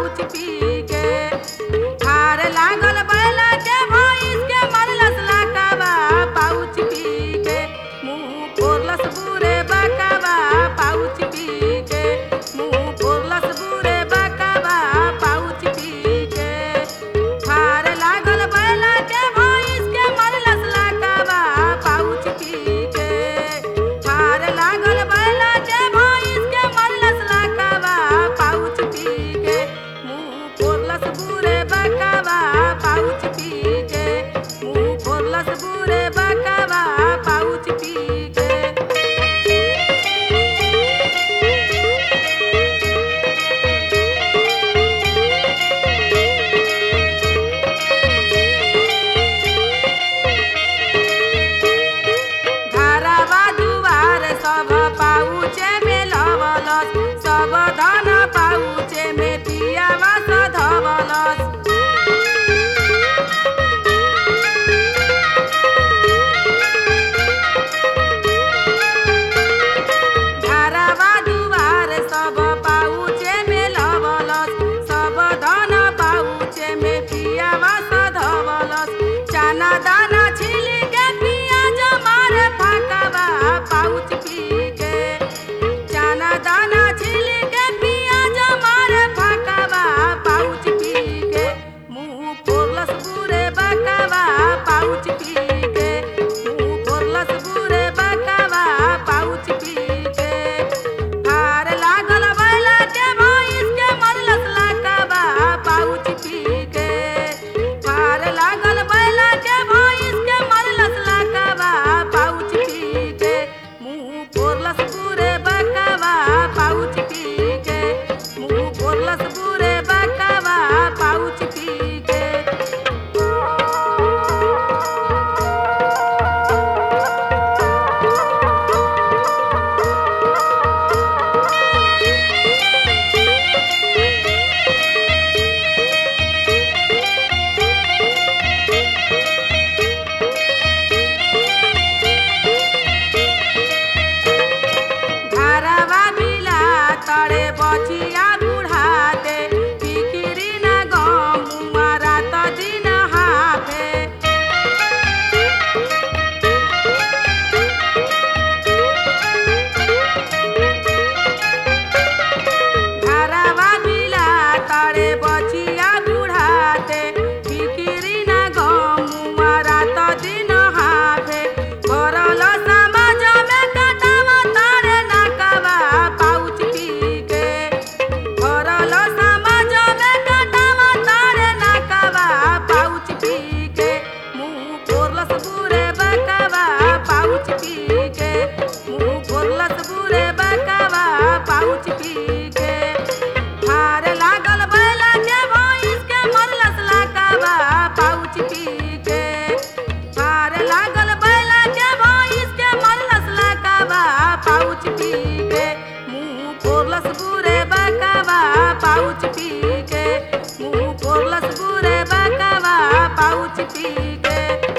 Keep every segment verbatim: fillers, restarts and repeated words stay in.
pouch पी के ठार लागल बैला के भैंस के मरलस लाकावा पाउच पी के मुंह फोड़लस बूढ़े बकावा पाउच पी के मुंह फोड़लस बूढ़े बकावा पाउच पी के ठार लागल बैला के भैंस के मरलस लाकावा पाउच पी के ठार लागल बैला के भैंस के मरलस लाकावा पाउच पी के मुंह फोड़लस बूढ़े बकावा पाउच पी के मुंह फोड़लस बूढ़े बकावा पाउच पी के घरवा दुआर सब पाउचे में लवलस सब धन पाउचे में पियावा सधवलस घरवा दुआर सब पाउचे में लवलस सब धन पाउचे में पियावा सधवलस चना दाना छिल के पियाज मारे फकावा पाउच पी के चना दाना छिल के पियाज मारे फकावा पाउच पी के मुंह फोड़लस बूढ़े बकावा पाउच पी के मुंह फोड़लस बूढ़े बकावा पाउच पी के ठार लागल बैला के भैंस के मरलस लाकावा पाउच पी के ठार लागल बैला के भैंस के मरलस लाकावा पाउच पी के मुंह फोड़लस बूढ़े बकावा पाउच पी के मुंह फोड़लस बूढ़े बकावा पाउच पी के घरवा बिला तड़े बचिया बुढ़ाते फिकिरी न गम मुआरा त दिन हाथे घरवा बिला तड़े बचिया बुढ़ाते फिकिरी न गम मुआरा त दिन हाथे करल समाज में कटावा तारे नाकावा पाउच पी के करल समाज में कटावा तारे नाकावा पाउच पी के मुंह फोड़लस बूढ़े बकावा पाउच पी के मुंह फोड़लस बूढ़े बकावा पाउच पी के ठार लागल बैला के भैंस के मरलस लाकावा पाउच पी के ठार लागल बैला के भैंस के मरलस लाकावा पाउच पी के मुंह फोड़लस बूढ़े बकावा पाउच पी के मुंह फोड़लस बूढ़े बकावा पाउच पी के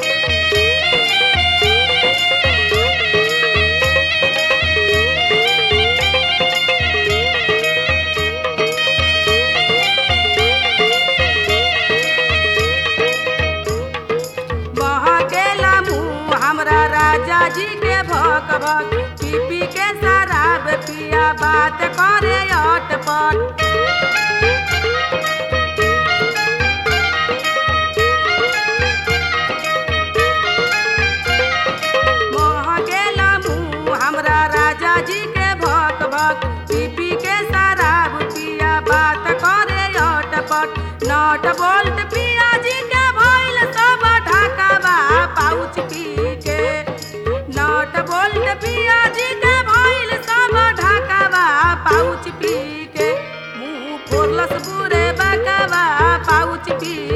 बहकेला मुंह हमरा राजा जी के भक भक पी पी के शराब पिया बात करे अटपट बहकेला मुंह हमरा राजा जी के भक भक पी पी के शराब पिया बात करे अटपट नट बोल्ट पिया जी के भइल सब ढाकावा पाउच पी के नट बोल्ट पिया जी के भइल सब ढाकावा पाउच पी के मुंह फोड़लस बूढ़े बकावा पाउच पी